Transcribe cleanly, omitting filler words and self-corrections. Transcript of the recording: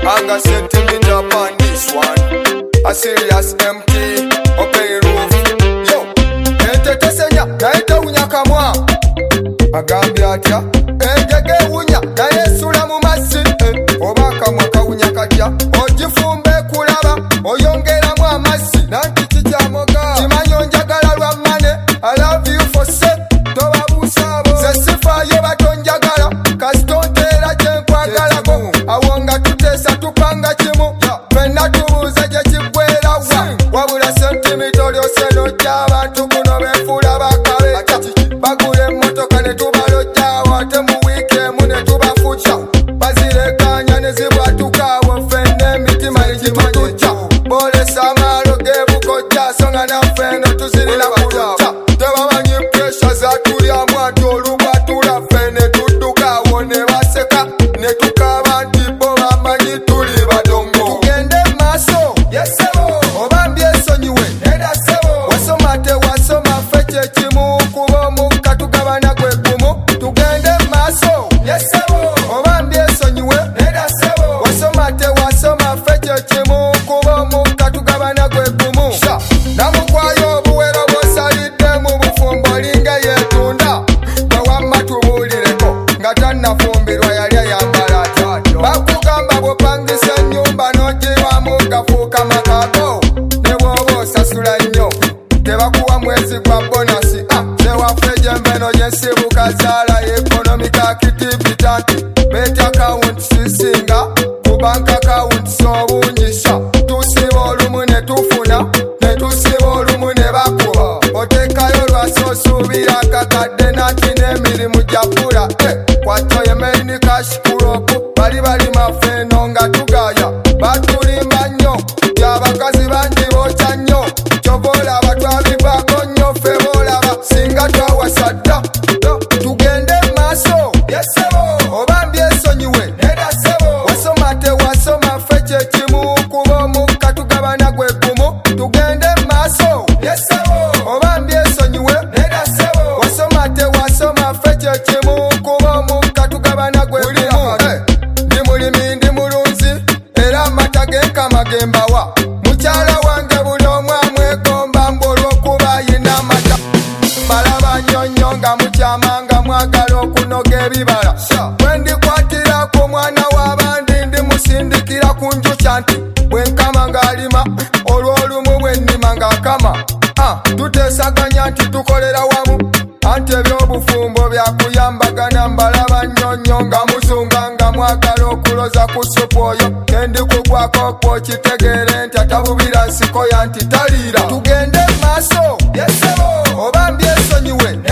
Anga centimeter upon this one. A serious empty, open roof. Yo, ente tesenya, naita unya kamwa. Agambi atya, engege unya, na yesula mu masi. Obaka mwaka unya katya, ojifumbe kulaba, oyongera mu amasi. Nanti chichamoga, chimanyo njagala lwa mane. I love you for set, toba busabo. Zesifa yo batonjagala, kasitontera jenkwagala go. Awonga tutesa tupanga chimu, fena tubuze je chigwera wa. Wabula sentimita olyose nojja abantu kuno befula bakabe. Bagule motoka ne tubalojja wate mu weekend ne tubafucha. Bazilekanya ne zibwatukawo fenne emitima egitutucha. Bole samalo gebukojja songa naffe no tuzirina kulucha. Tebamanyi pressure zatulyamu ati olubwatula ffe ne tuddukawo ne baseka ne tukaba nti bo bamanyi tuli badongo. Tugende maaso yesebo oba mbyesonyiwe era sebo wasoma tewasoma ffe kyekimu kuba omukka tugabana gwe gumu. Tugende maaso yesebo oba mbyesonyiwe era sebo wasoma tewasoma ffe kyekimu kuba omukka tugabana gwe gumu. Namukwayo obuwero bw'osalidde mu bufumbo linga yeetunda bawamma tubuulireko nga tannafumbirwa yali ayambala atya. Bakugamba bw'opangisa ennyumba n'ogirwamu gafuuka makago ne bw'oba osasula nnyo tebakuwa mwezi gwa bonasi. Sewaffe gyembeno gyensibuka zaala economic activity anti bet account sisinga ku bank account sobungisha. Tusiba olumu ne tufuna ne tusiba olumu ne bakuba. Otekayo lwasi osuubira akakadde nati n'emirimu gyapula. Kwatyo ye main cash crop bali balima ffeno nga tugaya. Batulimba nnyo byabakazi bangi bookya nnyo. Kyova olaba twabivaako nnyo ffe boolaba singa twawasa dda. Tugende maaso yesebo oba mbyesonyiwe era sebo wasoma tewasoma ffe kyekimu kuba omukka tugabana gwe gumu. Tugende maaso yesebo oba mbyesonyiwe era sebo wasoma tewasoma ffe kyekimu kuba omukka tugabana gwe gumu. Ndi mulimi ndi mulunzi era amata genkama gembawa. Mukyala wange buli omu amwegomba mbu olw'okuba ayina amata. Balaba nnyonnyo nga mukyama nga mwagala okunoga ebibala. Bwe ndikwatira ku mwana w'abandi ndimusindikira ku njukya nti bwe nkama ng'alima olw'olumu bwe nnima ng'akama. Tuteesaganya nti tukolera wamu anti eby'obufumbo byakuyambagana. Mbalaba nnyonnyo nga muzunga nga mwagala okuloza ku supu oyo kendi kugwako kwokitegeere nti atabubira nsiko ya nti taliira. Tugende maaso yesebo oba mbyesonyiwe